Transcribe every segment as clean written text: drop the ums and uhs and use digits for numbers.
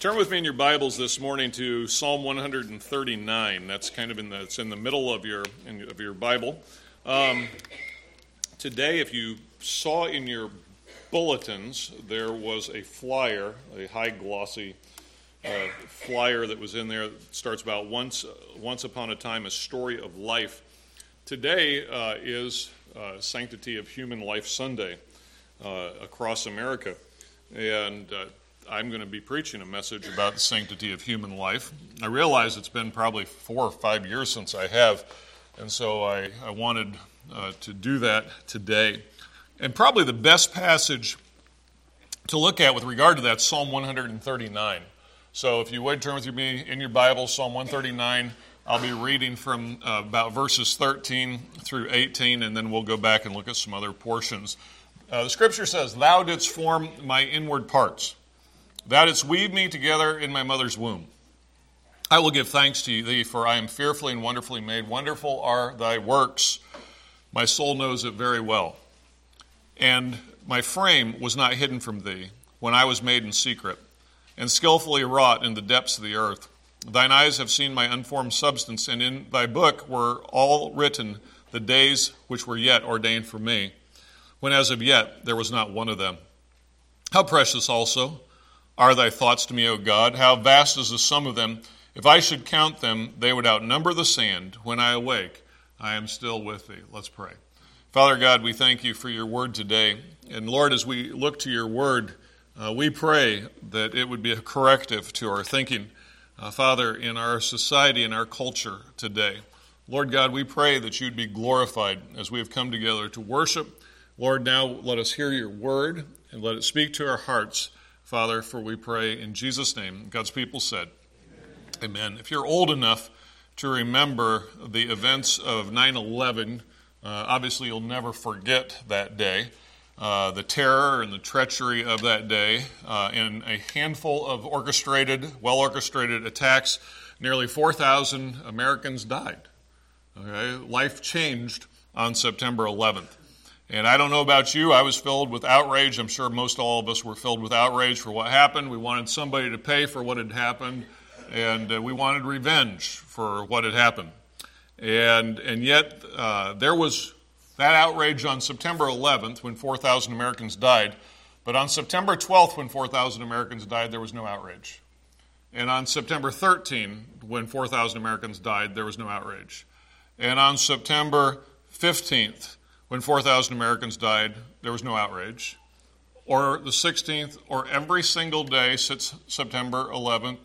Turn with me in your Bibles this morning to Psalm 139. That's kind of it's in the middle of your Bible. Today, if you saw in your bulletins, there was a flyer, a high glossy flyer that was in there that starts about once upon a time, a story of life. Today is Sanctity of Human Life Sunday across America, and I'm going to be preaching a message about the sanctity of human life. I realize it's been probably 4 or 5 years since I have, and so I wanted to do that today. And probably the best passage to look at with regard to that, Psalm 139. So if you would turn with me in your Bible, Psalm 139, I'll be reading from about verses 13 through 18, and then we'll go back and look at some other portions. The scripture says, "Thou didst form my inward parts. Thou didst weave me together in my mother's womb. I will give thanks to thee, for I am fearfully and wonderfully made. Wonderful are thy works. My soul knows it very well. And my frame was not hidden from thee when I was made in secret, and skillfully wrought in the depths of the earth. Thine eyes have seen my unformed substance, and in thy book were all written the days which were yet ordained for me, when as of yet there was not one of them. How precious also are thy thoughts to me, O God? How vast is the sum of them? If I should count them, they would outnumber the sand. When I awake, I am still with thee." Let's pray. Father God, we thank you for your word today. And Lord, as we look to your word, we pray that it would be a corrective to our thinking, Father, in our society and our culture today. Lord God, we pray that you'd be glorified as we have come together to worship. Lord, now let us hear your word and let it speak to our hearts, Father, for we pray in Jesus' name. God's people said, Amen. If you're old enough to remember the events of 9/11, obviously you'll never forget that day, the terror and the treachery of that day. In a handful of well-orchestrated attacks, nearly 4,000 Americans died. Okay? Life changed on September 11th. And I don't know about you, I was filled with outrage. I'm sure most all of us were filled with outrage for what happened. We wanted somebody to pay for what had happened, and we wanted revenge for what had happened. And yet there was that outrage on September 11th when 4,000 Americans died, but on September 12th when 4,000 Americans died, there was no outrage. And on September 13th when 4,000 Americans died, there was no outrage. And on September 15th, when 4,000 Americans died, there was no outrage. Or the 16th, or every single day since September 11th,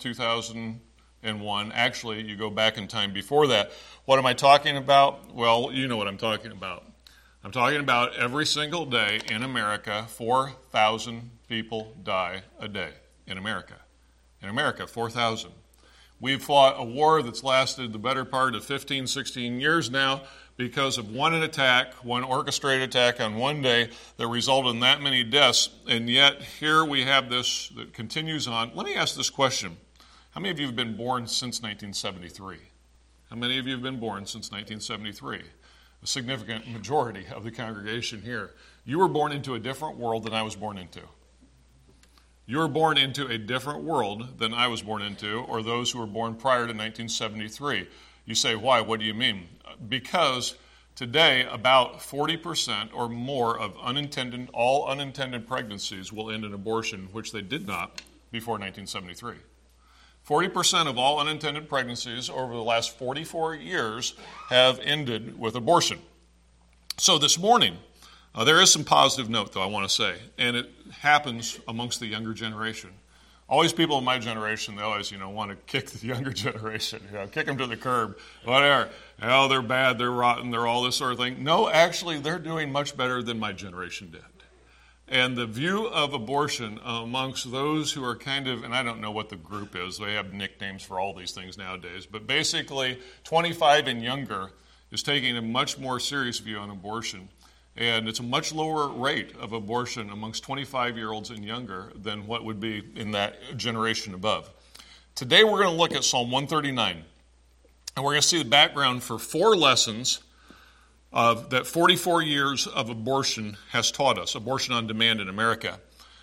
2001. Actually, you go back in time before that. What am I talking about? Well, you know what I'm talking about. I'm talking about every single day in America, 4,000 people die a day in America. In America, 4,000. We've fought a war that's lasted the better part of 15, 16 years now, because of one orchestrated attack on one day that resulted in that many deaths. And yet here we have this that continues on. Let me ask this question. How many of you have been born since 1973? How many of you have been born since 1973? A significant majority of the congregation here. You were born into a different world than I was born into. You were born into a different world than I was born into, or those who were born prior to 1973. You say, why? What do you mean? Because today, about 40% or more of all unintended pregnancies will end in abortion, which they did not before 1973. 40% of all unintended pregnancies over the last 44 years have ended with abortion. So this morning, there is some positive note, though, I want to say, and it happens amongst the younger generation. Always people in my generation, they always, want to kick the younger generation, kick them to the curb, whatever. Oh, they're bad, they're rotten, they're all this sort of thing. No, actually, they're doing much better than my generation did. And the view of abortion amongst those who are kind of, and I don't know what the group is, they have nicknames for all these things nowadays, but basically 25 and younger is taking a much more serious view on abortion. And it's a much lower rate of abortion amongst 25-year-olds and younger than what would be in that generation above. Today we're going to look at Psalm 139, and we're going to see the background for 4 lessons that 44 years of abortion has taught us, abortion on demand in America.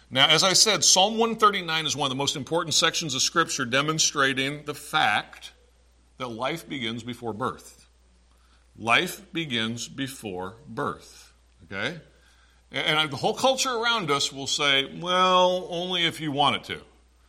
Now, as I said, Psalm 139 is one of the most important sections of Scripture demonstrating the fact that life begins before birth. Life begins before birth, okay? And the whole culture around us will say, well, only if you want it to.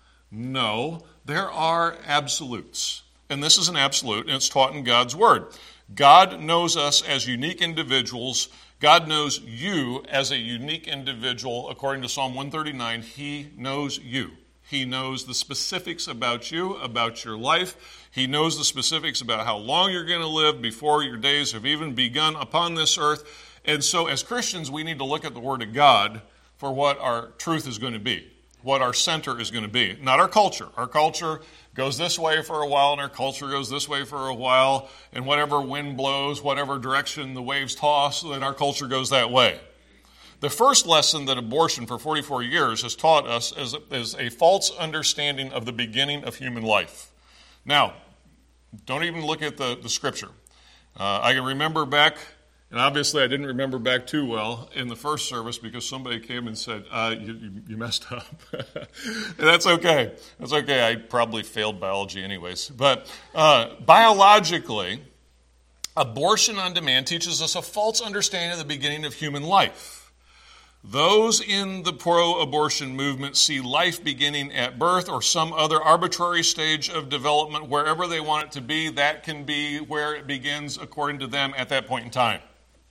No, there are absolutes. And this is an absolute, and it's taught in God's Word. God knows us as unique individuals. God knows you as a unique individual. According to Psalm 139, He knows you. He knows the specifics about you, about your life. He knows the specifics about how long you're going to live before your days have even begun upon this earth. And so as Christians, we need to look at the Word of God for what our truth is going to be, what our center is going to be, not our culture. Our culture goes this way for a while, and our culture goes this way for a while, and whatever wind blows, whatever direction the waves toss, then our culture goes that way. The first lesson that abortion for 44 years has taught us is a false understanding of the beginning of human life. Now, don't even look at the Scripture. I can remember back, and obviously I didn't remember back too well in the first service because somebody came and said, you messed up. And that's okay. That's okay. I probably failed biology anyways. But biologically, abortion on demand teaches us a false understanding of the beginning of human life. Those in the pro-abortion movement see life beginning at birth or some other arbitrary stage of development, wherever they want it to be. That can be where it begins according to them at that point in time.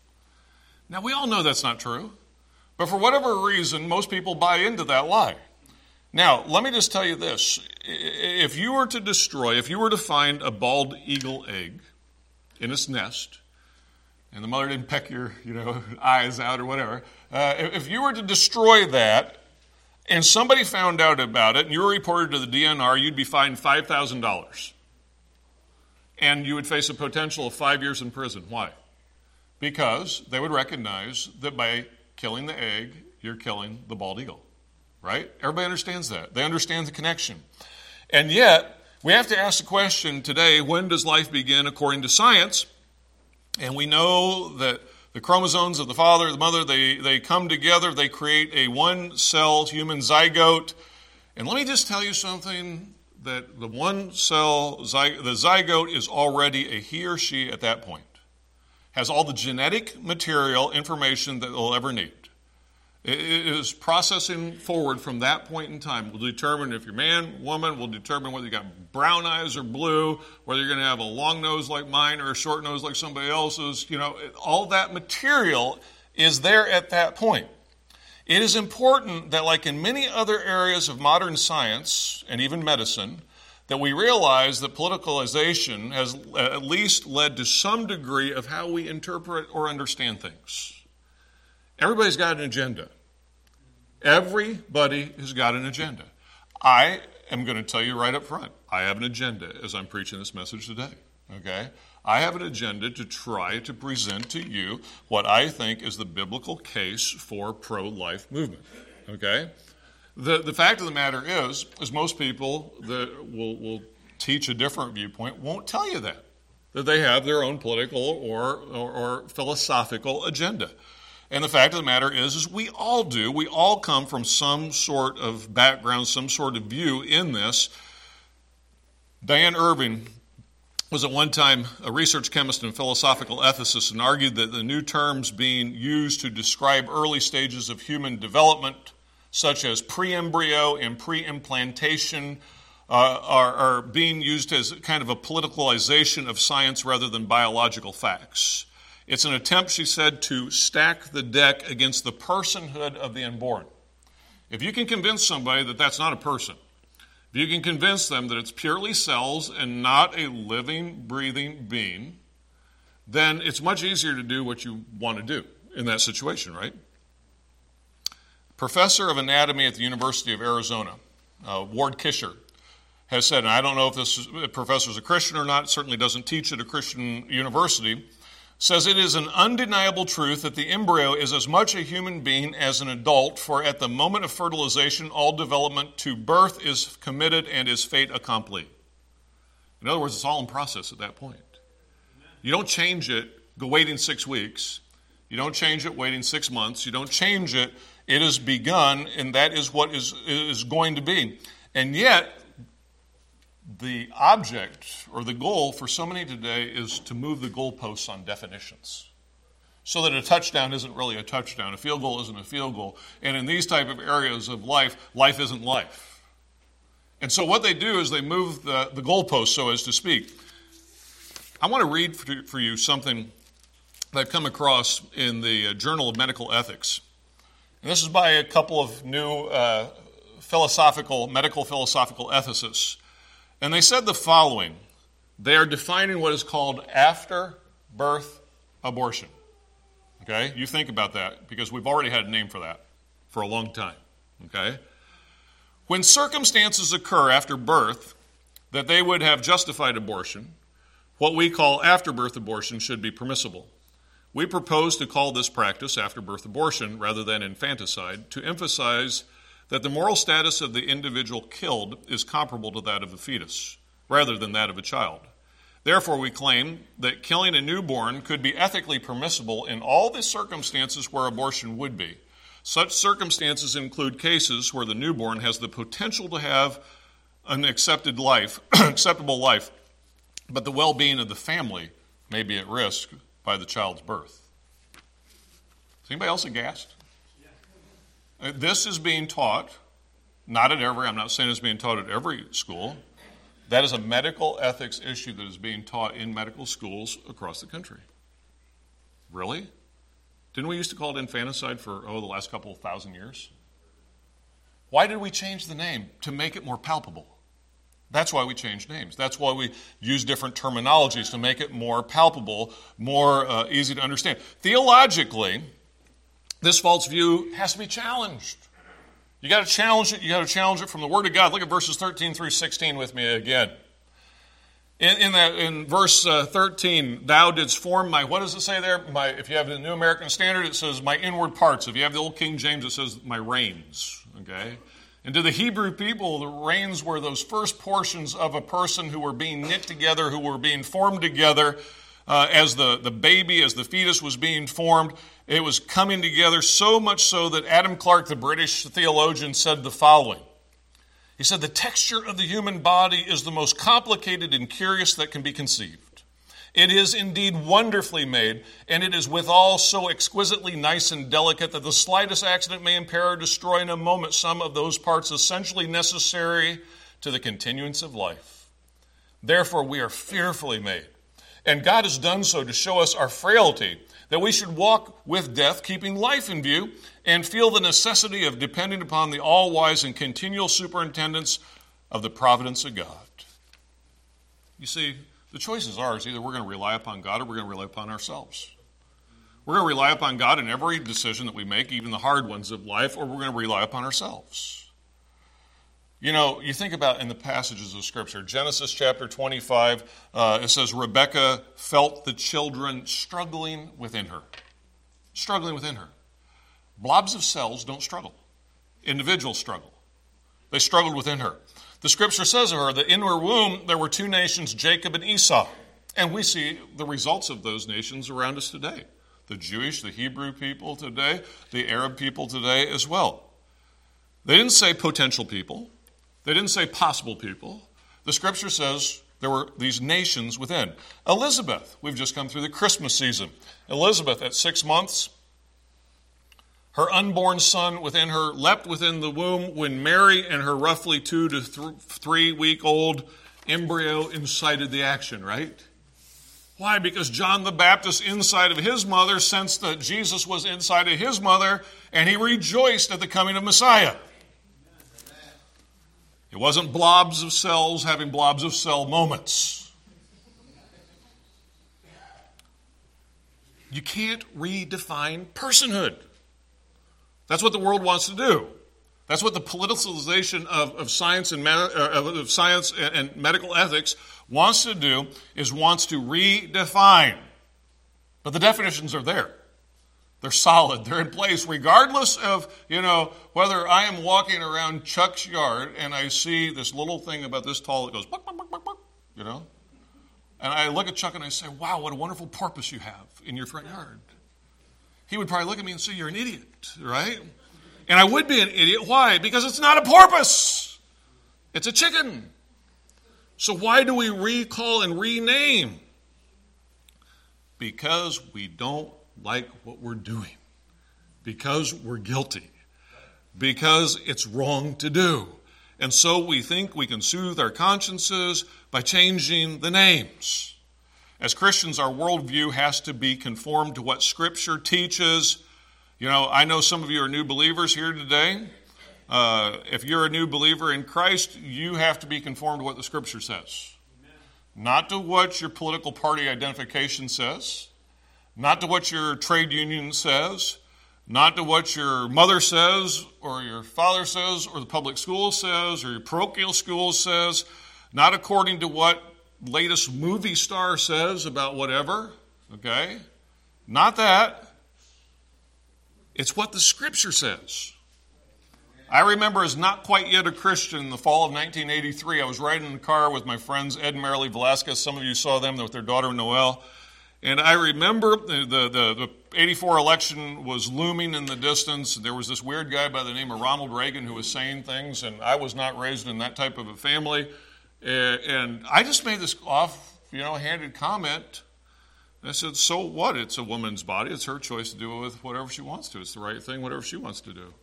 Now, we all know that's not true, but for whatever reason, most people buy into that lie. Now, let me just tell you this. If you were to find a bald eagle egg in its nest, and the mother didn't peck your eyes out or whatever, if you were to destroy that and somebody found out about it and you were reported to the DNR, you'd be fined $5,000. And you would face a potential of 5 years in prison. Why? Because they would recognize that by killing the egg, you're killing the bald eagle. Right? Everybody understands that. They understand the connection. And yet, we have to ask the question today, when does life begin according to science? And we know that the chromosomes of the father, the mother, they come together, they create a one-cell human zygote. And let me just tell you something, that the the zygote is already a he or she at that point. Has all the genetic material information that they'll ever need. It is processing forward from that point in time. Will determine if you're man, woman, will determine whether you got brown eyes or blue, whether you're going to have a long nose like mine or a short nose like somebody else's. All that material is there at that point. It is important that, like in many other areas of modern science and even medicine, that we realize that politicalization has at least led to some degree of how we interpret or understand things. Everybody's got an agenda. Everybody has got an agenda. I am going to tell you right up front, I have an agenda as I'm preaching this message today. Okay? I have an agenda to try to present to you what I think is the biblical case for pro-life movement. Okay? The fact of the matter is most people that will teach a different viewpoint won't tell you that they have their own political or philosophical agenda. And the fact of the matter is we all do. We all come from some sort of background, some sort of view in this. Diane Irving was at one time a research chemist and philosophical ethicist and argued that the new terms being used to describe early stages of human development, such as pre-embryo and pre-implantation, are being used as kind of a politicalization of science rather than biological facts. It's an attempt, she said, to stack the deck against the personhood of the unborn. If you can convince somebody that that's not a person, if you can convince them that it's purely cells and not a living, breathing being, then it's much easier to do what you want to do in that situation, right? Professor of anatomy at the University of Arizona, Ward Kisher, has said, and I don't know if this professor is a Christian or not, certainly doesn't teach at a Christian university, says it is an undeniable truth that the embryo is as much a human being as an adult, for at the moment of fertilization, all development to birth is committed and is fait accompli. In other words, it's all in process at that point. You don't change it waiting 6 weeks. You don't change it waiting 6 months. You don't change it It has begun, and that is what is going to be. And yet, the object or the goal for so many today is to move the goalposts on definitions, so that a touchdown isn't really a touchdown, a field goal isn't a field goal. And in these type of areas of life, life isn't life. And so what they do is they move the goalposts, so as to speak. I want to read for you something that I've come across in the Journal of Medical Ethics. And this is by a couple of new medical philosophical ethicists. And they said the following. They are defining what is called after-birth abortion. Okay? You think about that, because we've already had a name for that for a long time. Okay? When circumstances occur after birth that they would have justified abortion, what we call after-birth abortion should be permissible. We propose to call this practice after-birth abortion rather than infanticide to emphasize that the moral status of the individual killed is comparable to that of the fetus, rather than that of a child. Therefore, we claim that killing a newborn could be ethically permissible in all the circumstances where abortion would be. Such circumstances include cases where the newborn has the potential to have an acceptable life, but the well-being of the family may be at risk by the child's birth. Is anybody else aghast? This is being taught, I'm not saying it's being taught at every school. That is a medical ethics issue that is being taught in medical schools across the country. Really? Didn't we used to call it infanticide for, the last couple of thousand years? Why did we change the name? To make it more palpable. That's why we changed names. That's why we use different terminologies, to make it more palpable, more easy to understand. Theologically, this false view has to be challenged. You got to challenge it. You got to challenge it from the Word of God. Look at verses 13 through 16 with me again. In verse 13, thou didst form my, what does it say there? If you have the New American Standard, it says my inward parts. If you have the Old King James, it says my reins. Okay? And to the Hebrew people, the reins were those first portions of a person who were being knit together, who were being formed together as the baby, as the fetus was being formed. It was coming together so much so that Adam Clarke, the British theologian, said the following. He said, the texture of the human body is the most complicated and curious that can be conceived. It is indeed wonderfully made, and it is withal so exquisitely nice and delicate that the slightest accident may impair or destroy in a moment some of those parts essentially necessary to the continuance of life. Therefore, we are fearfully made, and God has done so to show us our frailty, that we should walk with death, keeping life in view, and feel the necessity of depending upon the all-wise and continual superintendence of the providence of God. You see, the choice is ours. Either we're going to rely upon God or we're going to rely upon ourselves. We're going to rely upon God in every decision that we make, even the hard ones of life, or we're going to rely upon ourselves. You know, you think about in the passages of Scripture, Genesis chapter 25, it says Rebekah felt the children struggling within her. Struggling within her. Blobs of cells don't struggle. Individuals struggle. They struggled within her. The Scripture says of her that in her womb there were two nations, Jacob and Esau. And we see the results of those nations around us today. The Jewish, the Hebrew people today, the Arab people today as well. They didn't say potential people. They didn't say possible people. The Scripture says there were these nations within. Elizabeth, we've just come through the Christmas season. Elizabeth, at 6 months, her unborn son within her leapt within the womb when Mary and her roughly 2 to 3 week old embryo incited the action, right? Why? Because John the Baptist inside of his mother sensed that Jesus was inside of his mother, and he rejoiced at the coming of Messiah. It wasn't blobs of cells having blobs of cell moments. You can't redefine personhood. That's what the world wants to do. That's what the politicization of science and medical ethics wants to do, is wants to redefine. But the definitions are there. They're solid. They're in place regardless of, whether I am walking around Chuck's yard and I see this little thing about this tall that goes, buck, buck, buck, buck, buck, And I look at Chuck and I say, wow, what a wonderful porpoise you have in your front yard. He would probably look at me and say, you're an idiot, right? And I would be an idiot. Why? Because it's not a porpoise. It's a chicken. So why do we recall and rename? Because we don't like what we're doing. Because we're guilty. Because it's wrong to do. And so we think we can soothe our consciences by changing the names. As Christians, our worldview has to be conformed to what Scripture teaches. You know, I know some of you are new believers here today. If you're a new believer in Christ, you have to be conformed to what the Scripture says. Not to what your political party identification says. Not to what your trade union says. Not to what your mother says, or your father says, or the public school says, or your parochial school says. Not according to what latest movie star says about whatever. Okay? Not that. It's what the Scripture says. I remember as not quite yet a Christian in the fall of 1983, I was riding in the car with my friends Ed and Marilee Velasquez. Some of you saw them with their daughter Noelle. And I remember the 84 election was looming in the distance. There was this weird guy by the name of Ronald Reagan who was saying things, and I was not raised in that type of a family. And I just made this handed comment. I said, so what? It's a woman's body. It's her choice to do with whatever she wants to. It's the right thing, whatever she wants to do.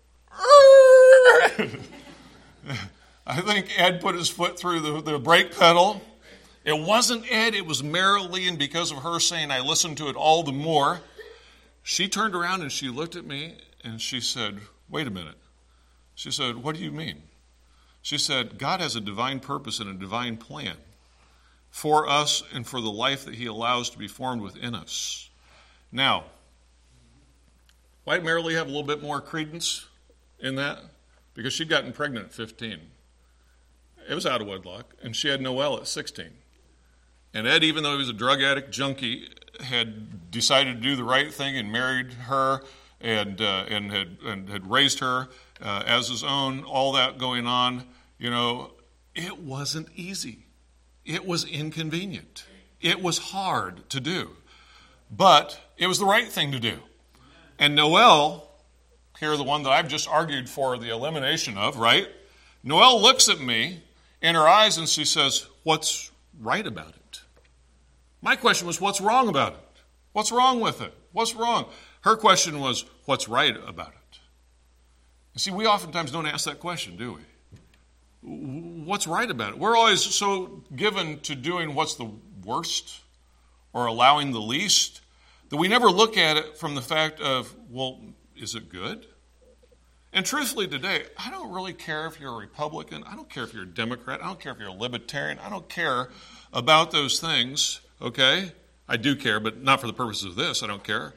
I think Ed put his foot through the brake pedal. It wasn't Ed, it was Marilee, and because of her saying I listened to it all the more, she turned around and she looked at me and she said, wait a minute. She said, what do you mean? She said, God has a divine purpose and a divine plan for us and for the life that He allows to be formed within us. Now, why did Marilee have a little bit more credence in that? Because she'd gotten pregnant at 15. It was out of wedlock, and she had Noelle at 16. And Ed, even though he was a drug addict junkie, had decided to do the right thing and married her and had raised her as his own, all that going on. You know, it wasn't easy. It was inconvenient. It was hard to do. But it was the right thing to do. And Noelle, here the one that I've just argued for the elimination of, right? Noelle looks at me in her eyes and she says, what's right about it? My question was, what's wrong about it? What's wrong with it? What's wrong? Her question was, what's right about it? You see, we oftentimes don't ask that question, do we? What's right about it? We're always so given to doing what's the worst or allowing the least that we never look at it from the fact of, well, is it good? And truthfully today, I don't really care if you're a Republican. I don't care if you're a Democrat. I don't care if you're a Libertarian. I don't care about those things, okay? I do care, but not for the purposes of this. I don't care.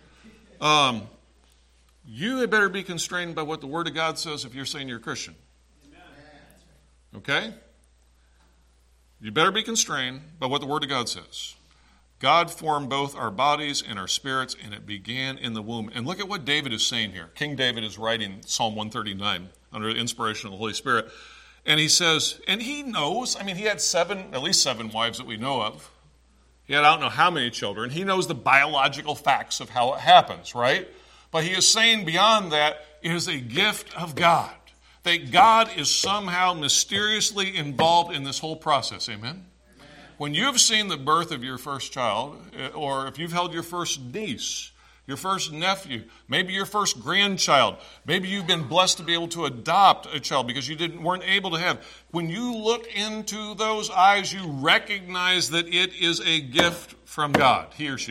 You had better be constrained by what the Word of God says if you're saying you're a Christian. Okay? You better be constrained by what the Word of God says. God formed both our bodies and our spirits, and it began in the womb. And look at what David is saying here. King David is writing Psalm 139 under the inspiration of the Holy Spirit. And he says, and he knows, he had at least seven wives that we know of. He had I don't know how many children. He knows the biological facts of how it happens, right? But he is saying beyond that, it is a gift of God. That God is somehow mysteriously involved in this whole process. Amen? When you've seen the birth of your first child, or if you've held your first niece, your first nephew, maybe your first grandchild, maybe you've been blessed to be able to adopt a child because you weren't able to have. When you look into those eyes, you recognize that it is a gift from God, he or she.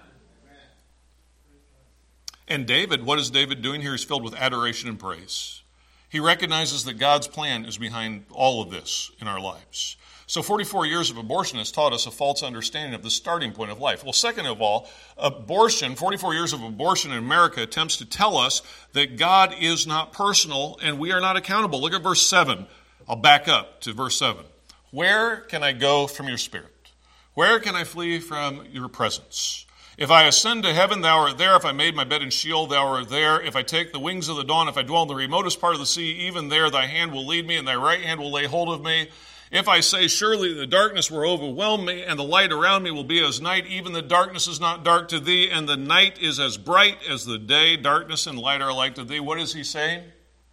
And David, what is David doing here? He's filled with adoration and praise. He recognizes that God's plan is behind all of this in our lives. So 44 years of abortion has taught us a false understanding of the starting point of life. Well, second of all, 44 years of abortion in America attempts to tell us that God is not personal and we are not accountable. Look at verse 7. I'll back up to verse 7. Where can I go from your spirit? Where can I flee from your presence? If I ascend to heaven, thou art there. If I made my bed in Sheol, thou art there. If I take the wings of the dawn, if I dwell in the remotest part of the sea, even there thy hand will lead me and thy right hand will lay hold of me. If I say, surely the darkness will overwhelm me, and the light around me will be as night, even the darkness is not dark to thee, and the night is as bright as the day. Darkness and light are alike to thee. What is he saying?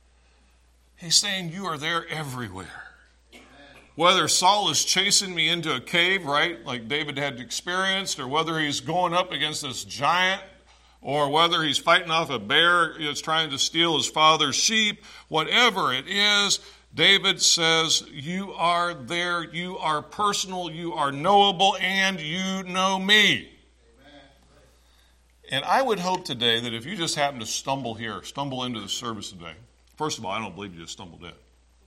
He's saying you are there everywhere. Whether Saul is chasing me into a cave, right, like David had experienced, or whether he's going up against this giant, or whether he's fighting off a bear that's trying to steal his father's sheep, whatever it is, David says, you are there, you are personal, you are knowable, and you know me. And I would hope today that if you just happen to stumble into the service today, first of all, I don't believe you just stumbled in.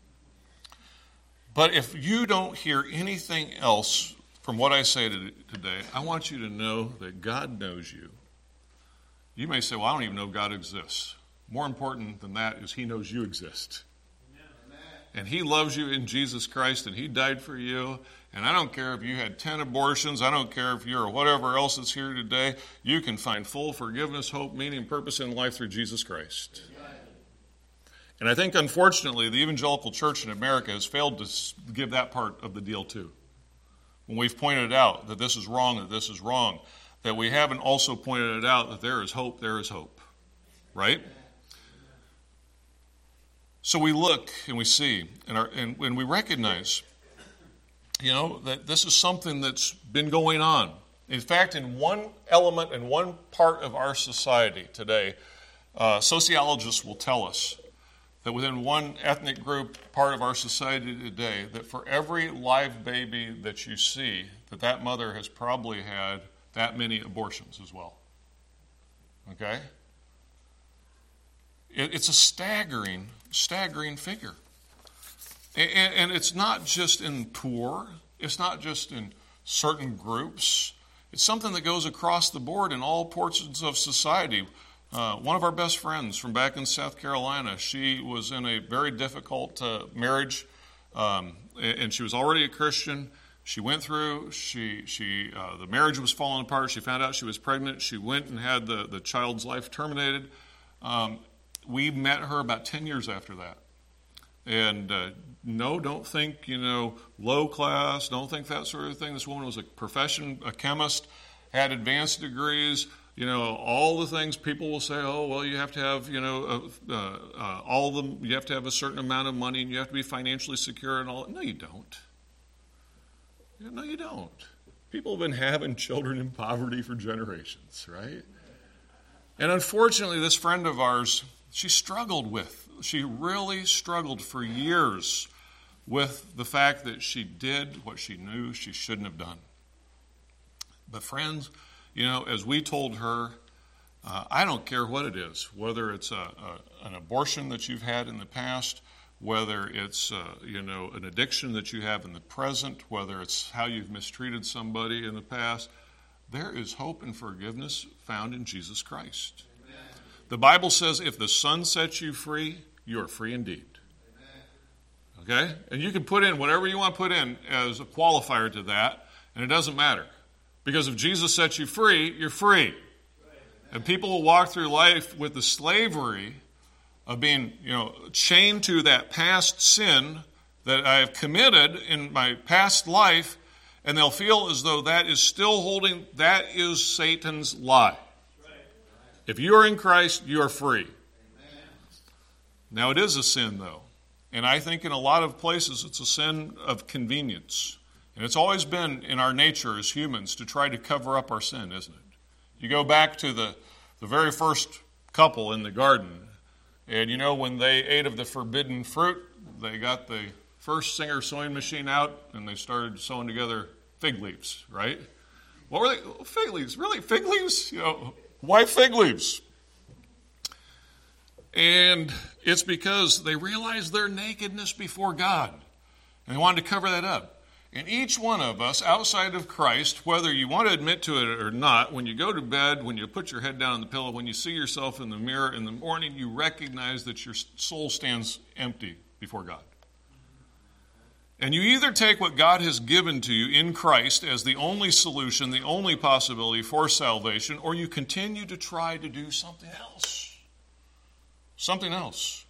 But if you don't hear anything else from what I say today, I want you to know that God knows you. You may say, well, I don't even know God exists. More important than that is He knows you exist. And He loves you in Jesus Christ, and He died for you. And I don't care if you had 10 abortions. I don't care if you're whatever else is here today. You can find full forgiveness, hope, meaning, purpose in life through Jesus Christ. And I think, unfortunately, the evangelical church in America has failed to give that part of the deal, too. When we've pointed out that this is wrong, that we haven't also pointed it out that there is hope, right? So we look and we see, and we recognize, that this is something that's been going on. In fact, in one element and one part of our society today, sociologists will tell us that within one ethnic group, part of our society today, that for every live baby that you see, that mother has probably had that many abortions as well. Okay? It's a staggering figure. And it's not just in poor. It's not just in certain groups. It's something that goes across the board in all portions of society. One of our best friends from back in South Carolina, she was in a very difficult marriage, and she was already a Christian. She went through, the marriage was falling apart. She found out she was pregnant. She went and had the child's life terminated. We met her about 10 years after that. And no, don't think, low class. Don't think that sort of thing. This woman was a chemist, had advanced degrees. All the things people will say, oh, well, you have to have, all of them, you have to have a certain amount of money and you have to be financially secure and all. No, you don't. No, you don't. People have been having children in poverty for generations, right? And unfortunately, this friend of ours, she really struggled for years with the fact that she did what she knew she shouldn't have done. But friends, as we told her, I don't care what it is, whether it's an abortion that you've had in the past, whether it's an addiction that you have in the present, whether it's how you've mistreated somebody in the past, there is hope and forgiveness found in Jesus Christ. Amen. The Bible says if the Son sets you free, you are free indeed. Amen. Okay? And you can put in whatever you want to put in as a qualifier to that, and it doesn't matter. Because if Jesus sets you free, you're free. And people will walk through life with the slavery of being, chained to that past sin that I have committed in my past life, and they'll feel as though that is Satan's lie. If you are in Christ, you are free. Now, it is a sin, though. And I think in a lot of places it's a sin of convenience. And it's always been in our nature as humans to try to cover up our sin, isn't it? You go back to the very first couple in the garden, and when they ate of the forbidden fruit, they got the first Singer sewing machine out, and they started sewing together fig leaves, right? What were they? Fig leaves. Really? Fig leaves? Why fig leaves? And it's because they realized their nakedness before God, and they wanted to cover that up. And each one of us, outside of Christ, whether you want to admit to it or not, when you go to bed, when you put your head down on the pillow, when you see yourself in the mirror in the morning, you recognize that your soul stands empty before God. And you either take what God has given to you in Christ as the only solution, the only possibility for salvation, or you continue to try to do something else. Something else.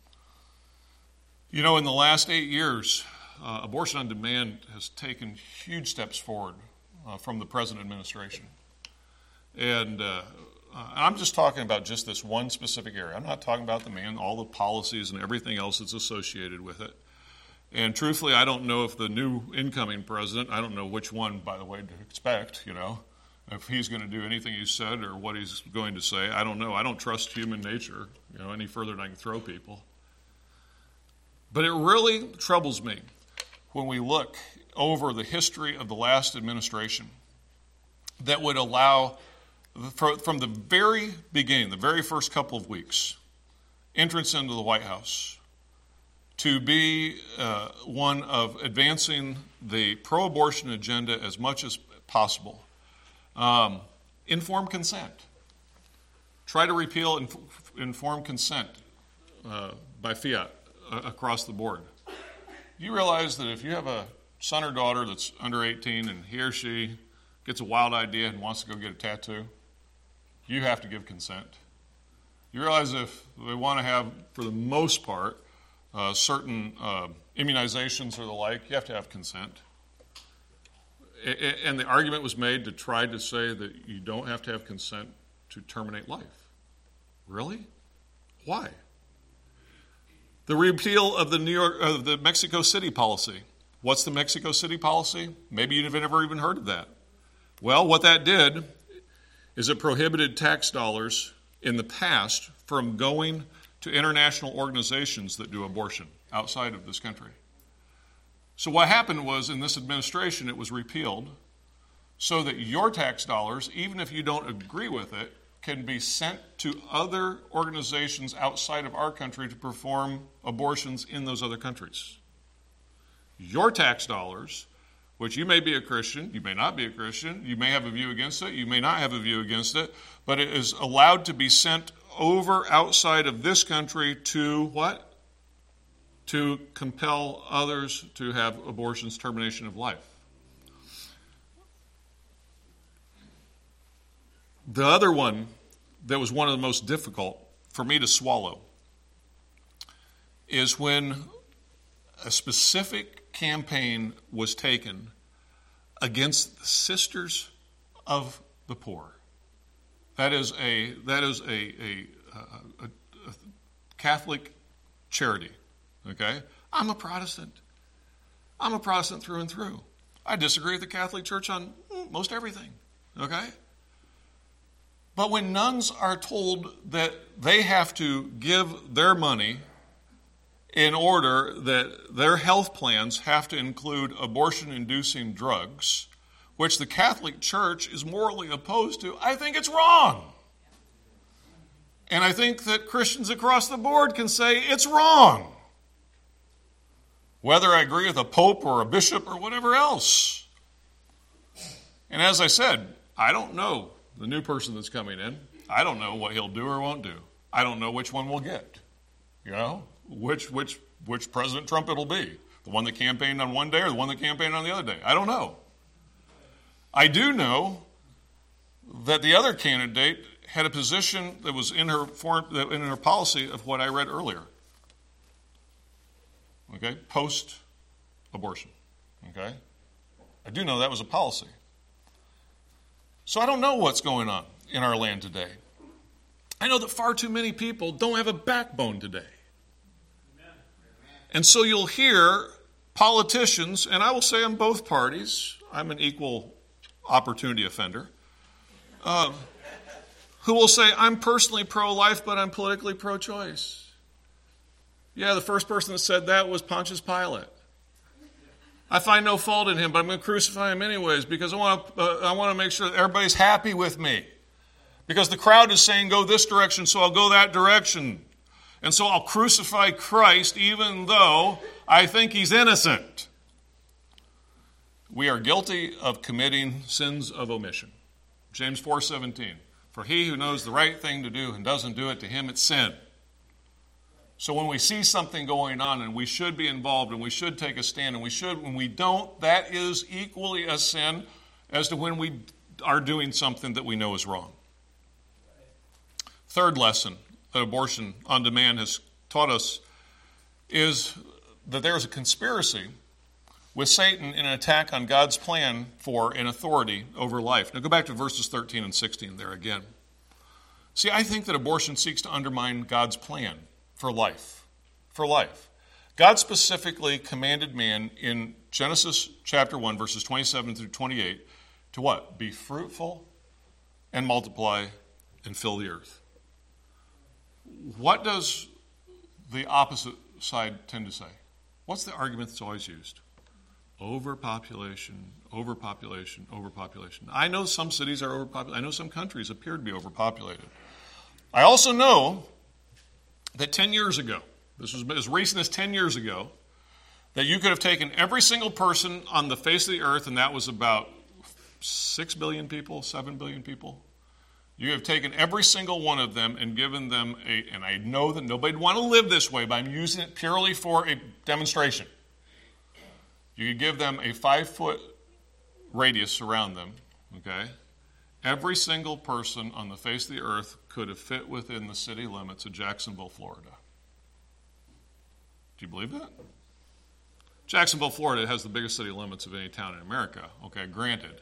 In the last 8 years, abortion on demand has taken huge steps forward from the present administration. And I'm just talking about just this one specific area. I'm not talking about the man, all the policies and everything else that's associated with it. And truthfully, I don't know if the new incoming president, I don't know which one, by the way, to expect, if he's going to do anything he said or what he's going to say. I don't know. I don't trust human nature, any further than I can throw people. But it really troubles me when we look over the history of the last administration that would allow, from the very beginning, the very first couple of weeks, entrance into the White House, to be one of advancing the pro-abortion agenda as much as possible. Informed consent. Try to repeal informed consent by fiat across the board. You realize that if you have a son or daughter that's under 18 and he or she gets a wild idea and wants to go get a tattoo, you have to give consent. You realize if they want to have, for the most part, certain immunizations or the like, you have to have consent. And the argument was made to try to say that you don't have to have consent to terminate life. Really? Why? The repeal of the Mexico City policy. What's the Mexico City policy? Maybe you've never even heard of that. Well, what that did is it prohibited tax dollars in the past from going to international organizations that do abortion outside of this country. So what happened was, in this administration, it was repealed so that your tax dollars, even if you don't agree with it, can be sent to other organizations outside of our country to perform abortions in those other countries. Your tax dollars, which you may be a Christian, you may not be a Christian, you may have a view against it, you may not have a view against it, but it is allowed to be sent over outside of this country to what? To compel others to have abortions, termination of life. The other one that was one of the most difficult for me to swallow is when a specific campaign was taken against the Sisters of the Poor. That is a Catholic charity. Okay? I'm a Protestant. I'm a Protestant through and through. I disagree with the Catholic Church on most everything. Okay? But when nuns are told that they have to give their money in order that their health plans have to include abortion-inducing drugs, which the Catholic Church is morally opposed to, I think it's wrong. And I think that Christians across the board can say it's wrong, whether I agree with a pope or a bishop or whatever else. And as I said, I don't know the new person that's coming in. I don't know what he'll do or won't do. I don't know which one we'll get. Which President Trump it'll be. The one that campaigned on one day or the one that campaigned on the other day. I don't know. I do know that the other candidate had a position that was in her policy of what I read earlier. Okay, post-abortion. Okay, I do know that was a policy. So I don't know what's going on in our land today. I know that far too many people don't have a backbone today. And so you'll hear politicians, and I will say on both parties, I'm an equal opportunity offender, who will say, I'm personally pro-life, but I'm politically pro-choice. Yeah, the first person that said that was Pontius Pilate. I find no fault in him, but I'm going to crucify him anyways because I want to make sure that everybody's happy with me. Because the crowd is saying go this direction, so I'll go that direction. And so I'll crucify Christ even though I think he's innocent. We are guilty of committing sins of omission. James 4:17. For he who knows the right thing to do and doesn't do it, to him it's sin. So when we see something going on and we should be involved and we should take a stand and when we don't, that is equally a sin as to when we are doing something that we know is wrong. Third lesson that abortion on demand has taught us is that there is a conspiracy with Satan in an attack on God's plan for and authority over life. Now go back to verses 13 and 16 there again. See, I think that abortion seeks to undermine God's plan for life. For life. God specifically commanded man in Genesis chapter 1, verses 27 through 28, to what? Be fruitful and multiply and fill the earth. What does the opposite side tend to say? What's the argument that's always used? Overpopulation, overpopulation, overpopulation. I know some cities are overpopulated. I know some countries appear to be overpopulated. I also know that 10 years ago, this was as recent as 10 years ago, that you could have taken every single person on the face of the earth, and that was about 6 billion people, 7 billion people. You have taken every single one of them and given them and I know that nobody would want to live this way, but I'm using it purely for a demonstration. You could give them a 5-foot radius around them, okay? Every single person on the face of the earth could have fit within the city limits of Jacksonville, Florida. Do you believe that? Jacksonville, Florida has the biggest city limits of any town in America, okay, granted.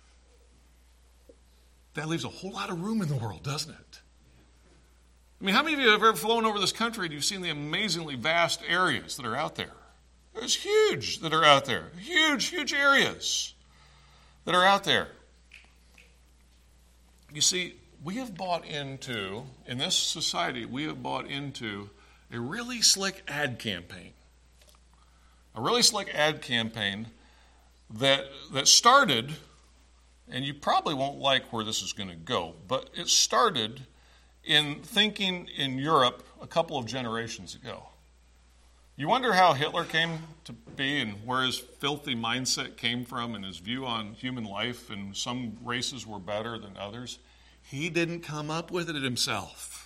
That leaves a whole lot of room in the world, doesn't it? I mean, how many of you have ever flown over this country and you've seen the amazingly vast areas that are out there? There's huge that are out there. Huge, huge areas that are out there. You see, we have bought into, in this society, we have bought into a really slick ad campaign. A really slick ad campaign that started, and you probably won't like where this is going to go, but it started in thinking in Europe a couple of generations ago. You wonder how Hitler came to be and where his filthy mindset came from and his view on human life, and some races were better than others. He didn't come up with it himself.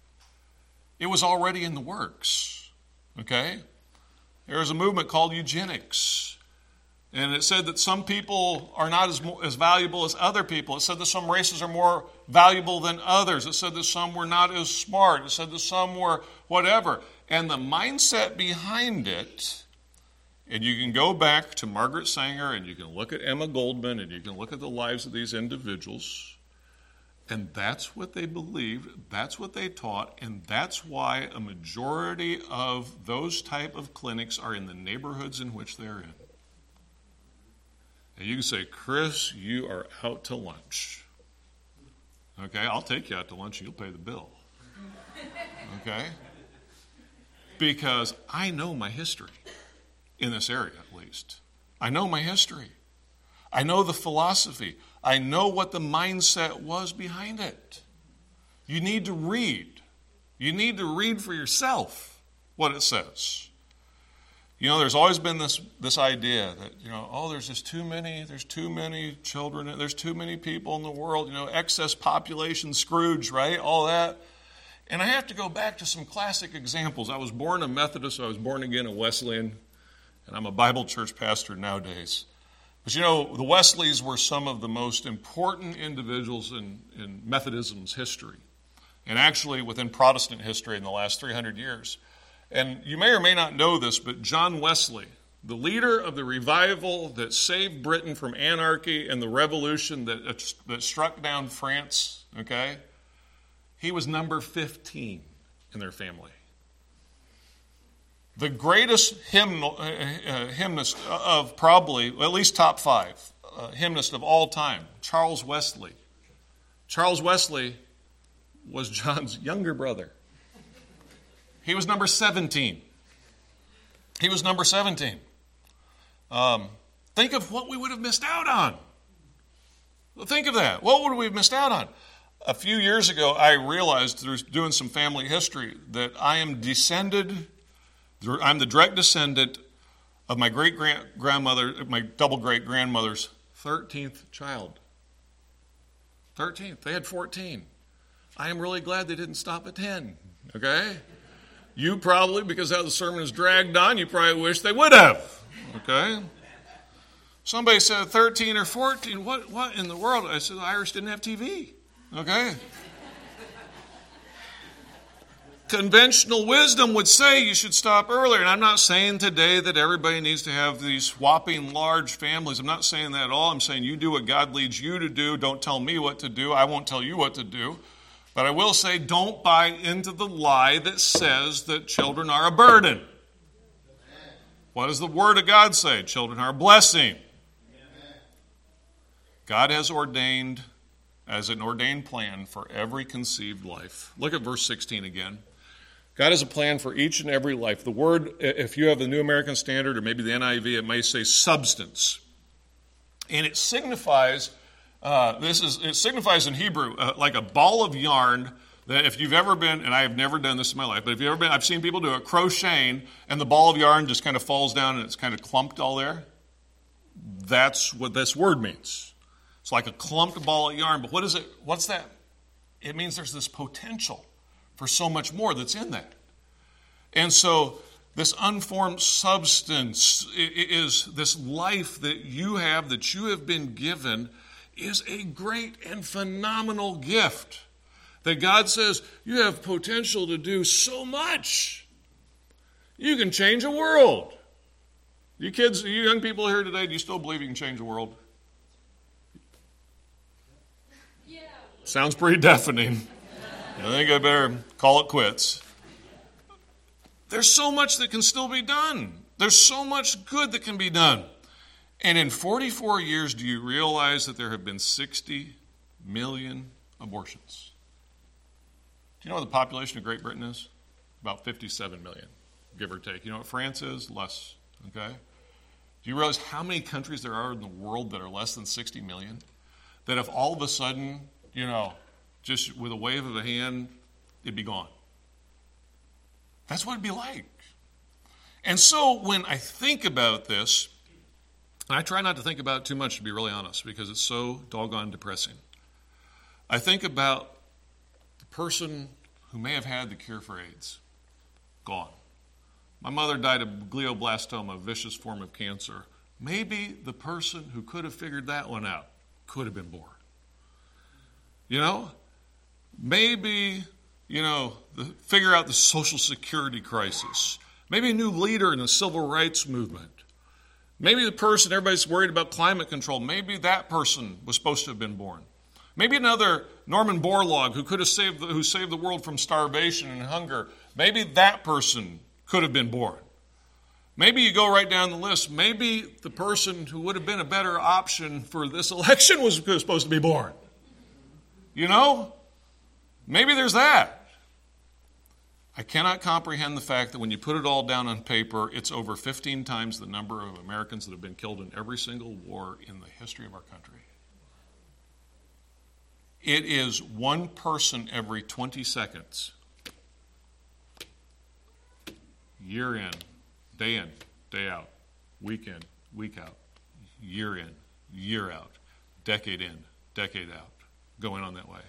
It was already in the works, okay? There was a movement called eugenics, and it said that some people are not as valuable as other people. It said that some races are more valuable than others. It said that some were not as smart. It said that some were whatever. And the mindset behind it, and you can go back to Margaret Sanger, and you can look at Emma Goldman, and you can look at the lives of these individuals, and that's what they believed, that's what they taught, and that's why a majority of those type of clinics are in the neighborhoods in which they're in. And you can say, Chris, you are out to lunch. Okay, I'll take you out to lunch and you'll pay the bill. Okay? Because I know my history, in this area at least. I know my history. I know the philosophy. I know what the mindset was behind it. You need to read. You need to read for yourself what it says. You know, there's always been this idea that, there's just too many children, there's too many people in the world, excess population, Scrooge, right? All that. And I have to go back to some classic examples. I was born a Methodist, so I was born again a Wesleyan, and I'm a Bible church pastor nowadays. But the Wesleys were some of the most important individuals in Methodism's history, and actually within Protestant history in the last 300 years. And you may or may not know this, but John Wesley, the leader of the revival that saved Britain from anarchy and the revolution that struck down France, okay? He was number 15 in their family. The greatest hymnist of probably, at least top 5, hymnist of all time, Charles Wesley. Charles Wesley was John's younger brother. He was number 17. He was number 17. Think of what we would have missed out on. Think of that. What would we have missed out on? A few years ago, I realized through doing some family history that I'm the direct descendant of my great-grandmother, my double-great-grandmother's 13th child. 13th. They had 14. I am really glad they didn't stop at 10, okay? You probably, because how the sermon is dragged on, you probably wish they would have, okay? Somebody said 13 or 14. What in the world? I said the Irish didn't have TV. Okay? Conventional wisdom would say you should stop earlier. And I'm not saying today that everybody needs to have these whopping large families. I'm not saying that at all. I'm saying you do what God leads you to do. Don't tell me what to do. I won't tell you what to do. But I will say, don't buy into the lie that says that children are a burden. What does the Word of God say? Children are a blessing. God has ordained, as an ordained plan for every conceived life. Look at verse 16 again. God has a plan for each and every life. The word, if you have the New American Standard or maybe the NIV, it may say substance. And it signifies, it signifies in Hebrew like a ball of yarn that if you've ever been, and I have never done this in my life, but if you've ever been, I've seen people do it, crocheting, and the ball of yarn just kind of falls down and it's kind of clumped all there. That's what this word means. It's like a clumped ball of yarn, but what is it? What's that? It means there's this potential for so much more that's in that. And so this unformed substance is this life that you have been given is a great and phenomenal gift. That God says, you have potential to do so much. You can change a world. You kids, you young people here today, do you still believe you can change the world? Yeah. Sounds pretty deafening. I think I better call it quits. There's so much that can still be done. There's so much good that can be done. And in 44 years, do you realize that there have been 60 million abortions? Do you know what the population of Great Britain is? About 57 million, give or take. You know what France is? Less, okay? Do you realize how many countries there are in the world that are less than 60 million? That if all of a sudden, just with a wave of a hand, it'd be gone. That's what it'd be like. And so when I think about this, and I try not to think about it too much, to be really honest, because it's so doggone depressing. I think about the person who may have had the cure for AIDS. Gone. My mother died of glioblastoma, a vicious form of cancer. Maybe the person who could have figured that one out could have been born. Maybe, figure out the Social Security crisis. Maybe a new leader in the civil rights movement. Maybe the person, everybody's worried about climate control, maybe that person was supposed to have been born. Maybe another Norman Borlaug who saved the world from starvation and hunger. Maybe that person could have been born. Maybe you go right down the list. Maybe the person who would have been a better option for this election was supposed to be born. Maybe there's that. I cannot comprehend the fact that when you put it all down on paper, it's over 15 times the number of Americans that have been killed in every single war in the history of our country. It is one person every 20 seconds. Year in, day out, week in, week out, year in, year out, decade in, decade out, going on that way.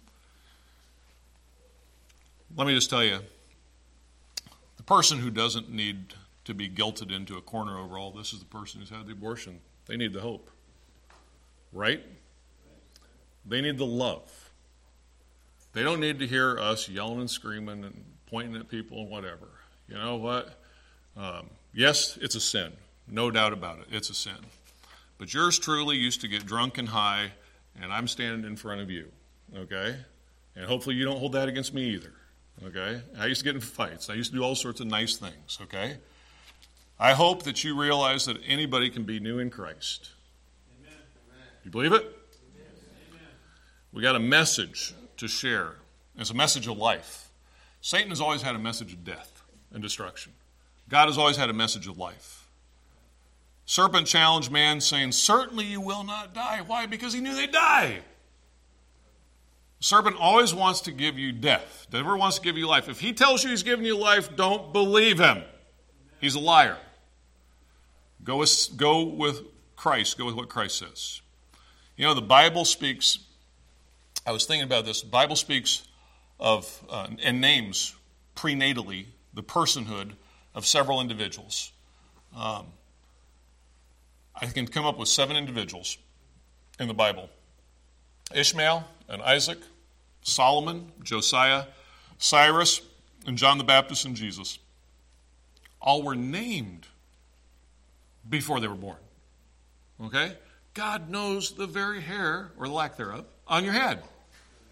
Let me just tell you, the person who doesn't need to be guilted into a corner over all this is the person who's had the abortion. They need the hope, right? They need the love. They don't need to hear us yelling and screaming and pointing at people and whatever. You know what? Yes, it's a sin. No doubt about it. It's a sin. But yours truly used to get drunk and high, and I'm standing in front of you, okay? And hopefully you don't hold that against me either, okay? I used to get in fights. I used to do all sorts of nice things, okay? I hope that you realize that anybody can be new in Christ. Amen. You believe it? We got a message to share. It's a message of life. Satan has always had a message of death and destruction. God has always had a message of life. Serpent challenged man saying, certainly you will not die. Why? Because he knew they'd die. Serpent always wants to give you death. Never wants to give you life. If he tells you he's giving you life, don't believe him. He's a liar. Go with Christ. Go with what Christ says. The Bible speaks, I was thinking about this, the Bible speaks of, and names prenatally, the personhood of several individuals. I can come up with 7 individuals in the Bible. Ishmael and Isaac, Solomon, Josiah, Cyrus, and John the Baptist and Jesus. All were named before they were born. Okay? God knows the very hair, or lack thereof, on your head.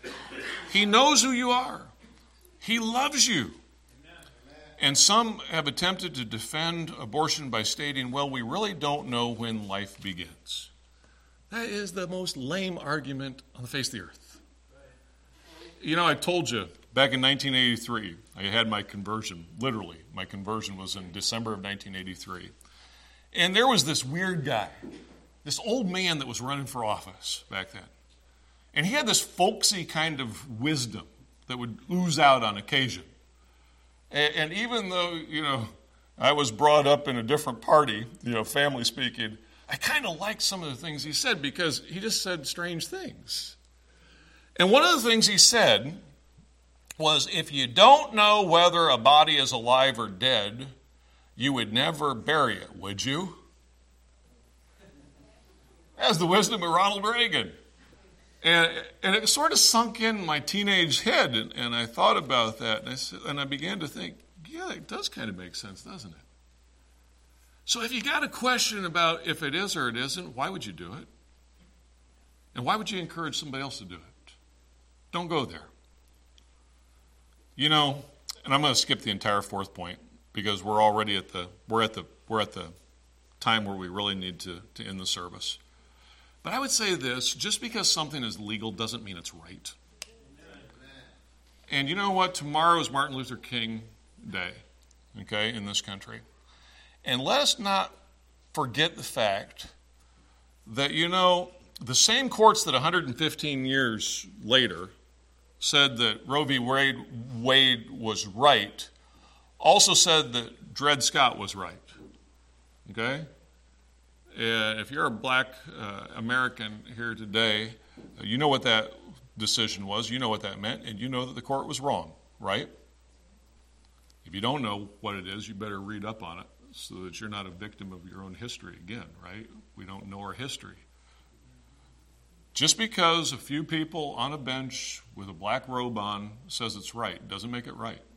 He knows who you are. He loves you. And some have attempted to defend abortion by stating, well, we really don't know when life begins. That is the most lame argument on the face of the earth. You know, I told you, back in 1983, I had my conversion, literally. My conversion was in December of 1983. And there was this weird guy, this old man that was running for office back then. And he had this folksy kind of wisdom that would ooze out on occasion. And even though, you know, I was brought up in a different party, you know, family speaking, I kind of liked some of the things he said because he just said strange things. And one of the things he said was, if you don't know whether a body is alive or dead, you would never bury it, would you? That's the wisdom of Ronald Reagan. And it sort of sunk in my teenage head, and I thought about that, and I began to think, yeah, it does kind of make sense, doesn't it? So if you got a question about if it is or it isn't, why would you do it? And why would you encourage somebody else to do it? Don't go there. You know, and I'm going to skip the entire fourth point because we're already at the time where we really need to end the service. But I would say this, just because something is legal doesn't mean it's right. And you know what? Tomorrow is Martin Luther King Day, okay, in this country. And let us not forget the fact that, you know, the same courts that 115 years later said that Roe v. Wade was right also said that Dred Scott was right, okay? If you're a black American here today, you know what that decision was, you know what that meant, and you know that the court was wrong, right? If you don't know what it is, you better read up on it so that you're not a victim of your own history again, right? We don't know our history. Just because a few people on a bench with a black robe on says it's right doesn't make it right.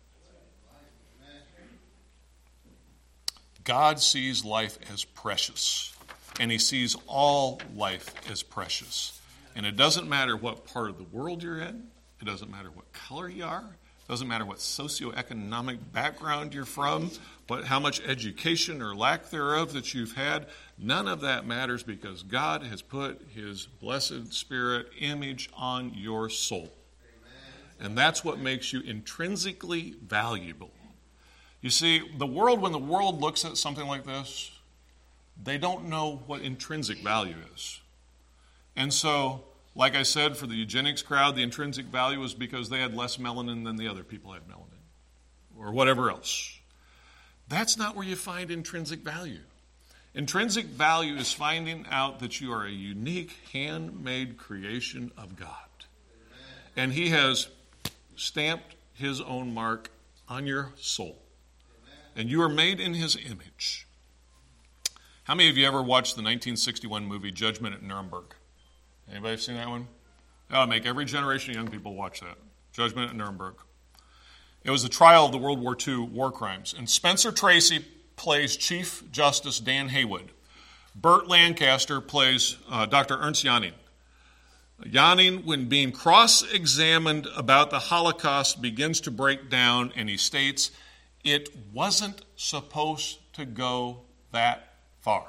God sees life as precious. And he sees all life as precious. And it doesn't matter what part of the world you're in. It doesn't matter what color you are. It doesn't matter what socioeconomic background you're from, how much education or lack thereof that you've had. None of that matters because God has put his blessed spirit image on your soul. And that's what makes you intrinsically valuable. You see, when the world looks at something like this, they don't know what intrinsic value is. And so, like I said, for the eugenics crowd, the intrinsic value is because they had less melanin than the other people had melanin, or whatever else. That's not where you find intrinsic value. Intrinsic value is finding out that you are a unique, handmade creation of God. And he has stamped his own mark on your soul. And you are made in his image. How many of you ever watched the 1961 movie Judgment at Nuremberg? Anybody seen that one? That would make every generation of young people watch that. Judgment at Nuremberg. It was the trial of the World War II war crimes. And Spencer Tracy plays Chief Justice Dan Haywood. Burt Lancaster plays Dr. Ernst Janning. Janning, when being cross-examined about the Holocaust, begins to break down, and he states, it wasn't supposed to go that far.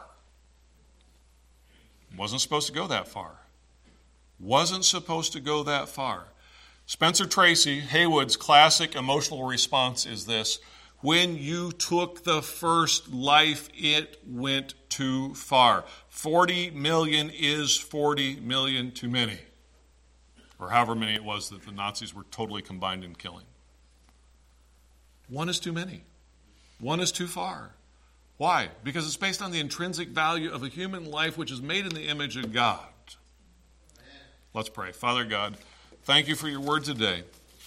Wasn't supposed to go that far. Wasn't supposed to go that far. Spencer Tracy, Haywood's classic emotional response is this: when you took the first life, it went too far. 40 million is 40 million too many. Or however many it was that the Nazis were totally combined in killing. One is too many. One is too far. Why? Because it's based on the intrinsic value of a human life which is made in the image of God. Let's pray. Father God, thank you for your word today.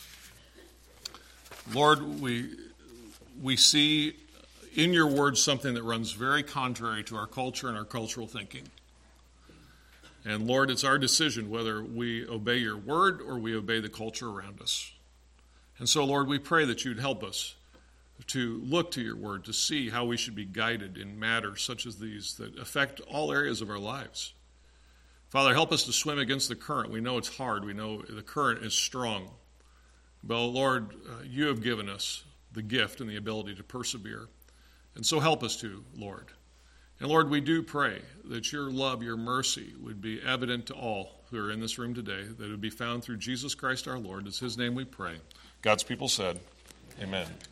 Lord, we see in your word something that runs very contrary to our culture and our cultural thinking. And Lord, it's our decision whether we obey your word or we obey the culture around us. And so, Lord, we pray that you'd help us to look to your word, to see how we should be guided in matters such as these that affect all areas of our lives. Father, help us to swim against the current. We know it's hard. We know the current is strong. But, Lord, you have given us the gift and the ability to persevere. And so help us to, Lord. And, Lord, we do pray that your love, your mercy would be evident to all who are in this room today, that it would be found through Jesus Christ our Lord. It's his name we pray. God's people said, amen.